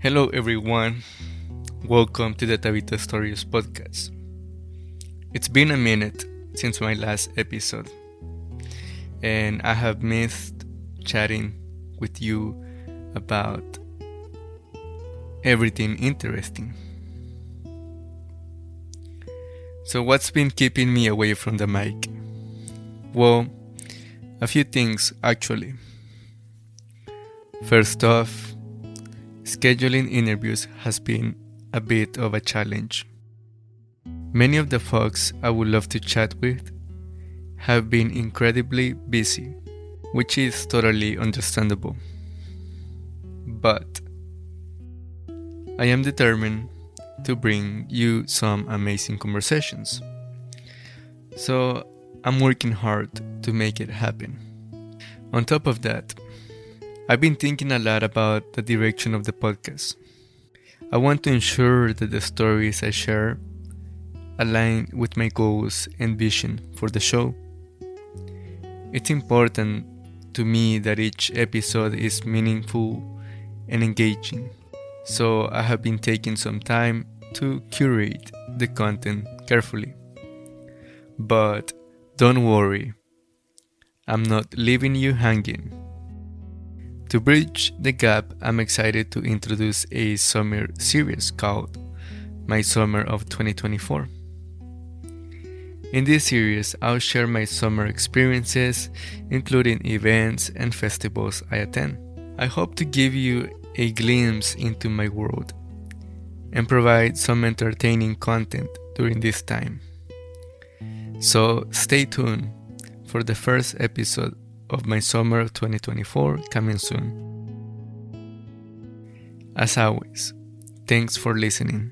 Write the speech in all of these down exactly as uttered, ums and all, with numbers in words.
Hello, everyone. Welcome to the Tabita Stories podcast. It's been a minute since my last episode, and I have missed chatting with you about everything interesting. So, what's been keeping me away from the mic? Well, a few things actually. First off, scheduling interviews has been a bit of a challenge. Many of the folks I would love to chat with have been incredibly busy, which is totally understandable. But I am determined to bring you some amazing conversations. So I'm working hard to make it happen. On top of that, I've been thinking a lot about the direction of the podcast. I want to ensure that the stories I share align with my goals and vision for the show. It's important to me that each episode is meaningful and engaging, so I have been taking some time to curate the content carefully. But don't worry, I'm not leaving you hanging. To bridge the gap, I'm excited to introduce a summer series called My Summer of twenty twenty-four. In this series, I'll share my summer experiences, including events and festivals I attend. I hope to give you a glimpse into my world and provide some entertaining content during this time. So stay tuned for the first episode of My Summer of twenty twenty-four coming soon. As always, thanks for listening.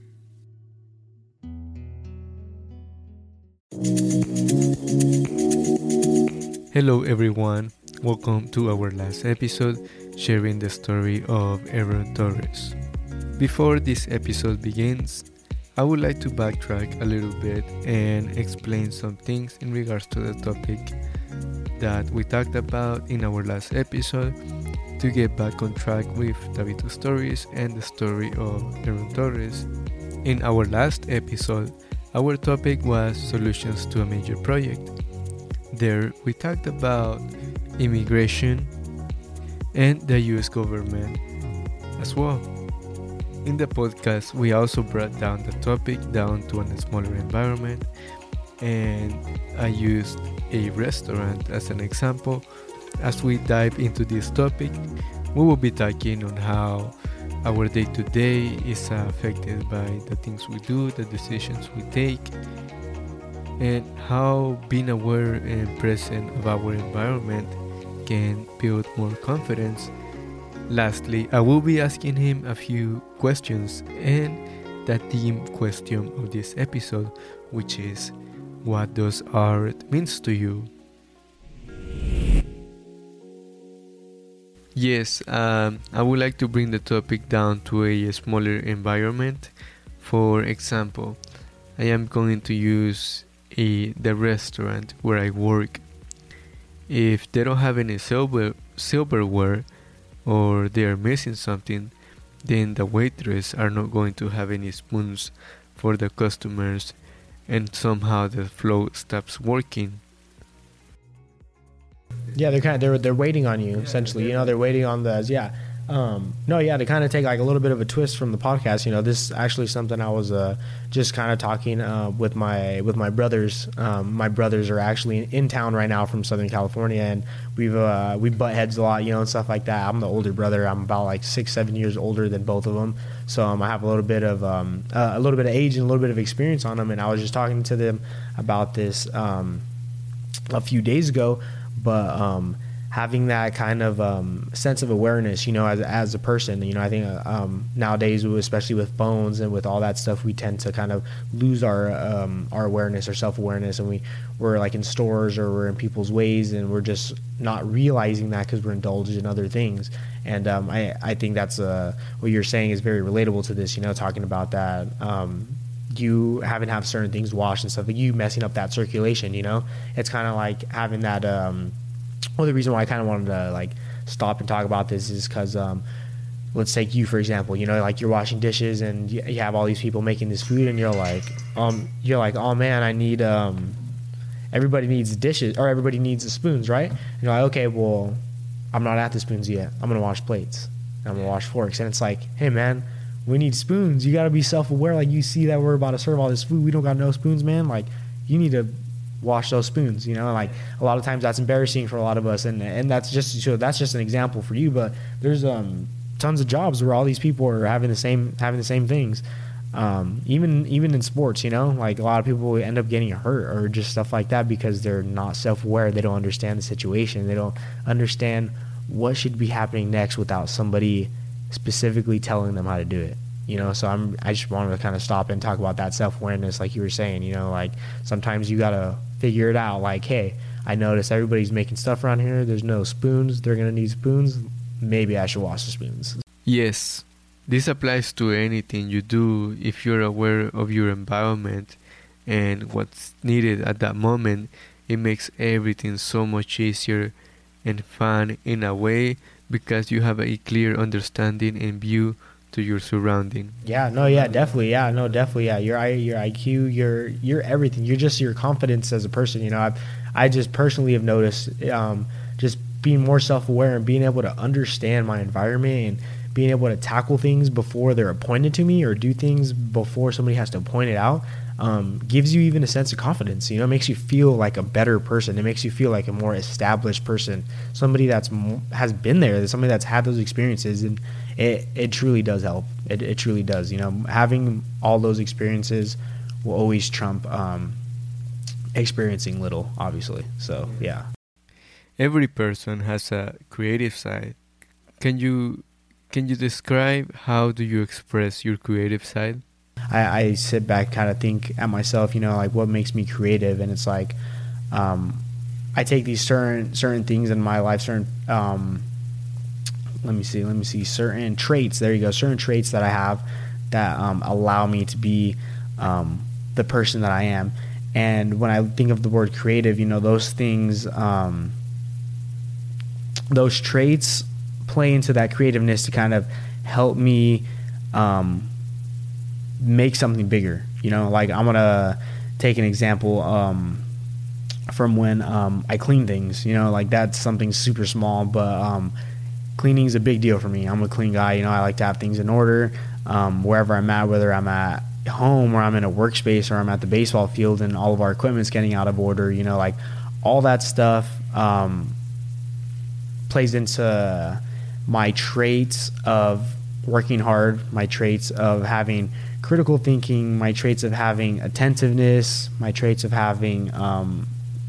Hello everyone, welcome to our last episode sharing the story of Aaron Torres. Before this episode begins, I would like to backtrack a little bit and explain some things in regards to the topic that we talked about in our last episode to get back on track with Tabito Stories and the story of Aaron Torres. In our last episode, our topic was solutions to a major project. There, we talked about immigration and the U S government as well. In the podcast, we also brought down the topic down to a smaller environment, and I used a restaurant as an example. As we dive into this topic, we will be talking on how our day-to-day is affected by the things we do, the decisions we take, and how being aware and present of our environment can build more confidence. Lastly, I will be asking him a few questions and the theme question of this episode, which is, what does art means to you? Yes, um, I would like to bring the topic down to a smaller environment. For example, I am going to use a the restaurant where I work. If they don't have any silver silverware or they are missing something, then the waitress are not going to have any spoons for the customers, and somehow the flow stops working. Yeah, they're kind of they're they're waiting on you essentially. You know, they're waiting on the yeah. Um, no, yeah, to kind of take like a little bit of a twist from the podcast. You know, this is actually something I was uh, just kind of talking uh, with my with my brothers. Um, my brothers are actually in town right now from Southern California, and we've uh, we butt heads a lot, you know, and stuff like that. I'm the older brother. I'm about like six, seven years older than both of them, so um, I have a little bit of um, uh, a little bit of age and a little bit of experience on them. And I was just talking to them about this um, a few days ago, but. Um, having that kind of um, sense of awareness, you know, as as a person, you know, I think um, nowadays, especially with phones and with all that stuff, we tend to kind of lose our um, our awareness, our self-awareness, and we, we're like in stores or we're in people's ways, and we're just not realizing that because we're indulged in other things. And um, I, I think that's uh, what you're saying is very relatable to this, you know, talking about that. Um, you haven't have certain things washed and stuff, like you messing up that circulation, you know, it's kind of like having that, um, well, the reason why I kind of wanted to like stop and talk about this is because um, let's take you for example, you know, like you're washing dishes and you, you have all these people making this food and you're like, um, you're like, oh man, I need, um, everybody needs dishes or everybody needs the spoons, right? And you're like, okay, well, I'm not at the spoons yet. I'm going to wash plates. I'm going to wash forks. And it's like, hey man, we need spoons. You got to be self-aware. Like you see that we're about to serve all this food. We don't got no spoons, man. Like you need to wash those spoons, you know, like a lot of times that's embarrassing for a lot of us. And, and that's just, so that's just an example for you, but there's, um, tons of jobs where all these people are having the same having the same things. Um, even even in sports, you know, like a lot of people end up getting hurt or just stuff like that because they're not self-aware. They don't understand the situation. They don't understand what should be happening next without somebody specifically telling them how to do it. You know, so I'm I just wanted to kind of stop and talk about that self-awareness, like you were saying. You know, like sometimes you gotta figure it out. Like, hey, I noticed everybody's making stuff around here. There's no spoons. They're gonna need spoons. Maybe I should wash the spoons. Yes, this applies to anything you do. If you're aware of your environment and what's needed at that moment, it makes everything so much easier and fun in a way because you have a clear understanding and view to your surrounding. Yeah, no, yeah, definitely. Yeah, no, definitely. Yeah, your I, your I Q, your your everything. You're just your confidence as a person. You know, I I just personally have noticed um, just being more self-aware and being able to understand my environment and being able to tackle things before they're appointed to me or do things before somebody has to point it out um, gives you even a sense of confidence. You know, it makes you feel like a better person. It makes you feel like a more established person, somebody that's more, has been there, somebody that's had those experiences, and it, it truly does help. It, it truly does. You know, having all those experiences will always trump um, experiencing little, obviously. So, yeah. Every person has a creative side. Can you can you describe how do you express your creative side? I, I sit back, kind of think at myself, you know, like what makes me creative, and it's like um, I take these certain certain things in my life, certain um, let me see, let me see, certain traits. There you go, certain traits that I have that um, allow me to be um, the person that I am. And when I think of the word creative, you know, those things. Um, those traits play into that creativeness to kind of help me um, make something bigger. You know, like I'm going to take an example um, from when um, I clean things. You know, like that's something super small, but um, cleaning is a big deal for me. I'm a clean guy. You know, I like to have things in order um, wherever I'm at, whether I'm at home or I'm in a workspace or I'm at the baseball field and all of our equipment's getting out of order. You know, like all that stuff um, plays into my traits of working hard, my traits of having critical thinking, my traits of having attentiveness, my traits of having um,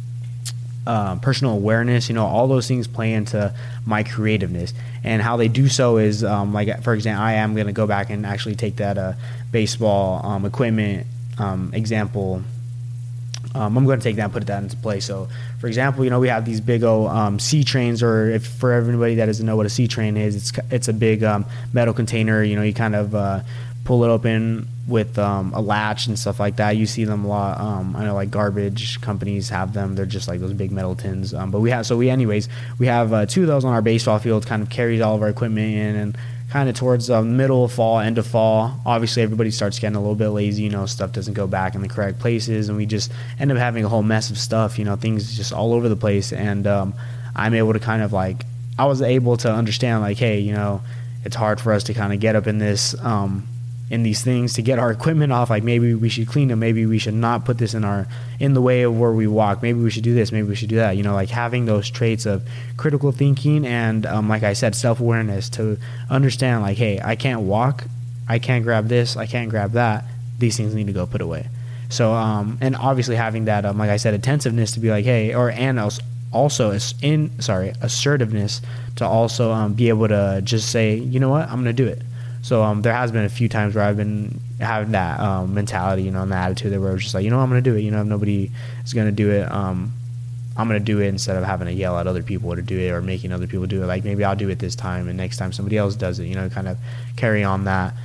uh, personal awareness. You know, all those things play into my creativeness, and how they do so is um, like, for example, I am going to go back and actually take that uh, baseball um, equipment um, example. Um, I'm going to take that and put that into play. So, for example, you know, we have these big old um, C trains, or if for everybody that doesn't know what a C train is, it's it's a big um, metal container. You know, you kind of uh, pull it open with um, a latch and stuff like that. You see them a lot. Um, I know like garbage companies have them. They're just like those big metal tins. Um, but we have so we anyways we have uh, two of those on our baseball field. Kind of carries all of our equipment in, and kind of towards the middle of fall, end of fall, obviously everybody starts getting a little bit lazy. You know, stuff doesn't go back in the correct places, and we just end up having a whole mess of stuff. You know, things just all over the place. And um, I'm able to kind of like, I was able to understand like, hey, you know, it's hard for us to kind of get up in this, um, in these things to get our equipment off. Like maybe we should clean them. Maybe we should not put this in our in the way of where we walk. Maybe we should do this. Maybe we should do that. You know, like having those traits of critical thinking and, um, like I said, self-awareness to understand like, hey, I can't walk. I can't grab this. I can't grab that. These things need to go put away. So, um, and obviously having that, um, like I said, attentiveness to be like, hey, or and also in sorry assertiveness to also um, be able to just say, you know what, I'm gonna do it. So um, there has been a few times where I've been having that um, mentality, you know, and the attitude that where I was just like, you know, I'm going to do it. You know, if nobody is going to do it, um, I'm going to do it instead of having to yell at other people to do it or making other people do it. Like maybe I'll do it this time and next time somebody else does it, you know, kind of carry on that.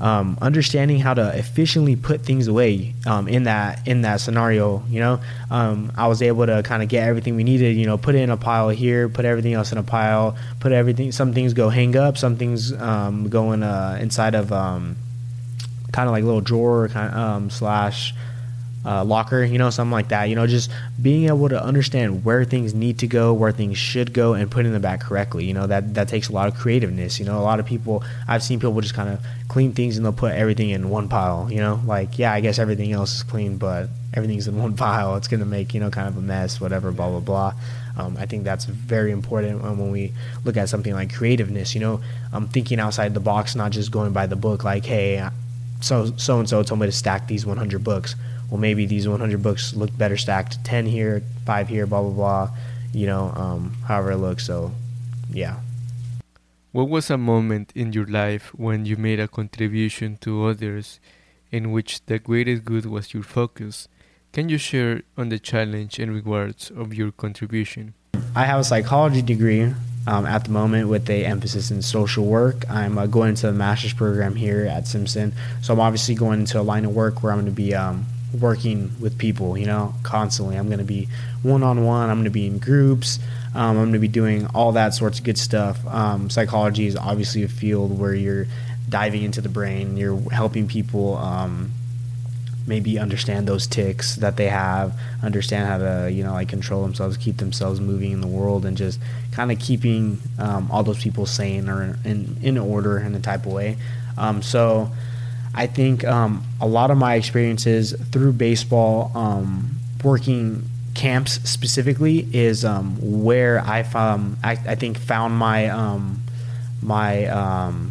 um, understanding how to efficiently put things away um, in that in that scenario. You know, um, I was able to kind of get everything we needed. You know, put it in a pile here, put everything else in a pile, put everything. Some things go hang up, some things um, go in uh, inside of um, kind of like a little drawer kind of um, slash. Uh, locker, you know, something like that. You know, just being able to understand where things need to go, where things should go, and putting them back correctly. You know, that that takes a lot of creativeness. You know, a lot of people, I've seen people just kind of clean things and they'll put everything in one pile. You know, like, yeah, I guess everything else is clean, but everything's in one pile. It's gonna make, you know, kind of a mess, whatever, blah blah blah. Um, I think that's very important um, when we look at something like creativeness. You know, um, thinking outside the box, not just going by the book. Like, hey, so so and so told me to stack these one hundred books. Well, maybe these one hundred books look better stacked, ten here, five here, blah, blah, blah, you know, um, however it looks. So, yeah. What was a moment in your life when you made a contribution to others in which the greatest good was your focus? Can you share on the challenge and rewards of your contribution? I have a psychology degree um, at the moment with a emphasis in social work. I'm uh, going into the master's program here at Simpson. So I'm obviously going into a line of work where I'm going to be um, working with people, you know, constantly. I'm going to be one-on-one. I'm going to be in groups. Um, I'm going to be doing all that sorts of good stuff. Um, psychology is obviously a field where you're diving into the brain. You're helping people um, maybe understand those tics that they have, understand how to, you know, like control themselves, keep themselves moving in the world, and just kind of keeping um, all those people sane or in, in order in a type of way. Um, so I think um, a lot of my experiences through baseball, um, working camps specifically, is um, where I've um, I, I think found my um, my um,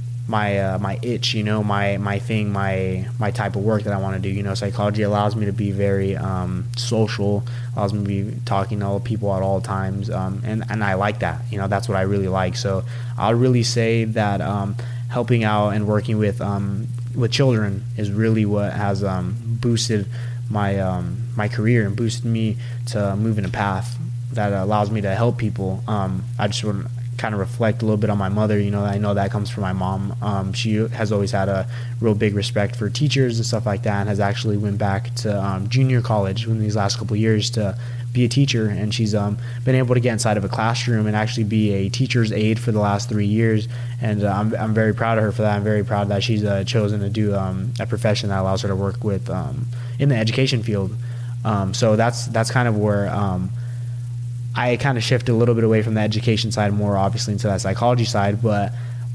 my uh, my itch, you know, my my thing, my my type of work that I want to do. You know, psychology allows me to be very um, social, allows me to be talking to all people at all times, um, and and I like that. You know, that's what I really like. So I'll really say that um, helping out and working with um, with children is really what has um, boosted my um, my career and boosted me to move in a path that allows me to help people. Um, I just want to kind of reflect a little bit on my mother. You know, I know that comes from my mom. Um, she has always had a real big respect for teachers and stuff like that, and has actually went back to um, junior college in these last couple of years to be a teacher, and she's um, been able to get inside of a classroom and actually be a teacher's aide for the last three years. And uh, I'm, I'm very proud of her for that. I'm very proud that she's uh, chosen to do um, a profession that allows her to work with um, in the education field. Um, so that's that's kind of where um, I kind of shifted a little bit away from the education side, more obviously into that psychology side, but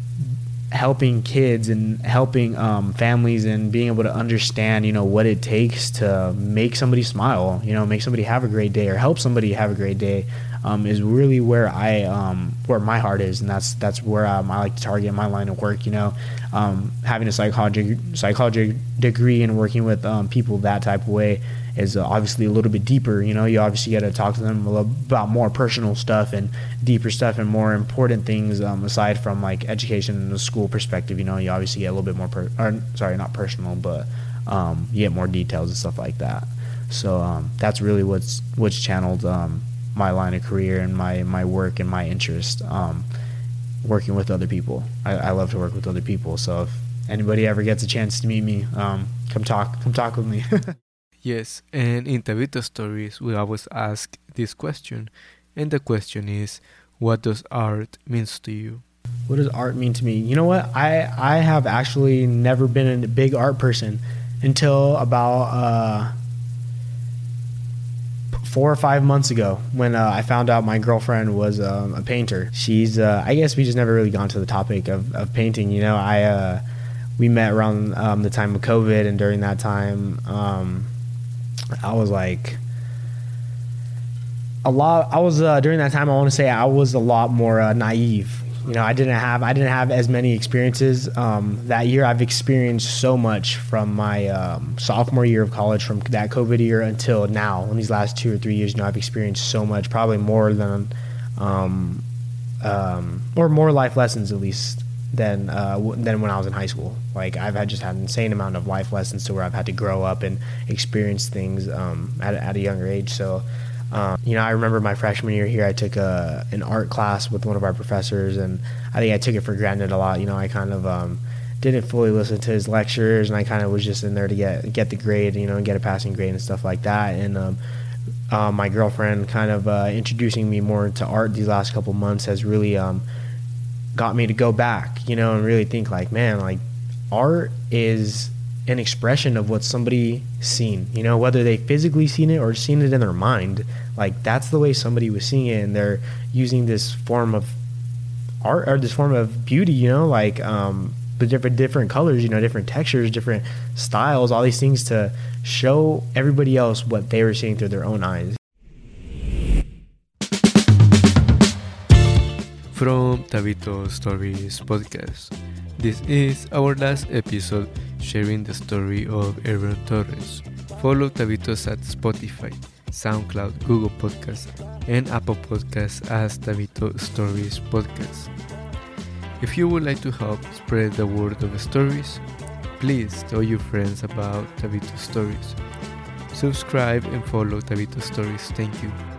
helping kids and helping um, families and being able to understand, you know, what it takes to make somebody smile, you know, make somebody have a great day or help somebody have a great day um, is really where I, um, where my heart is. And that's, that's where um, I like to target my line of work, you know, um, having a psychology, psychology degree and working with um, people that type of way is uh, obviously a little bit deeper. You know, you obviously got to talk to them about more personal stuff and deeper stuff and more important things um, aside from like education and the school perspective. You know, you obviously get a little bit more, per- or sorry, not personal, but um, you get more details and stuff like that. So um, that's really what's what's channeled um, my line of career and my my work and my interest. Um, working with other people, I, I love to work with other people. So if anybody ever gets a chance to meet me, um, come talk, come talk with me. Yes, and in Tabitha Stories, we always ask this question, and the question is, what does art means to you? What does art mean to me? You know what? I, I have actually never been a big art person until about uh, four or five months ago when uh, I found out my girlfriend was um, a painter. She's, uh, I guess we just never really gone to the topic of, of painting. You know, I uh, we met around um, the time of COVID, and during that time, um, I was like a lot. I was uh, during that time. I want to say I was a lot more uh, naive. You know, I didn't have I didn't have as many experiences um, that year. I've experienced so much from my um, sophomore year of college, from that COVID year until now. In these last two or three years, you know, I've experienced so much, probably more than, um, um, or more life lessons at least than uh, w- than when I was in high school. Like I've had just had an insane amount of life lessons to where I've had to grow up and experience things um, at, at a younger age. So, um, you know, I remember my freshman year here, I took a, an art class with one of our professors, and I think I took it for granted a lot. You know, I kind of um, didn't fully listen to his lectures, and I kind of was just in there to get get the grade, you know, and get a passing grade and stuff like that. And um, uh, my girlfriend kind of uh, introducing me more into art these last couple months has really um, got me to go back, you know, and really think like, man, like art is an expression of what somebody seen, you know, whether they physically seen it or seen it in their mind. Like that's the way somebody was seeing it, and they're using this form of art or this form of beauty, you know, like um, the different different colors, you know, different textures, different styles, all these things to show everybody else what they were seeing through their own eyes. From Tabito Stories Podcast, this is our last episode sharing the story of Aaron Torres. Follow Tabitos at Spotify, SoundCloud, Google Podcasts, and Apple Podcasts as Tabito Stories Podcast. If you would like to help spread the word of stories, please tell your friends about Tabito Stories. Subscribe and follow Tabito Stories. Thank you.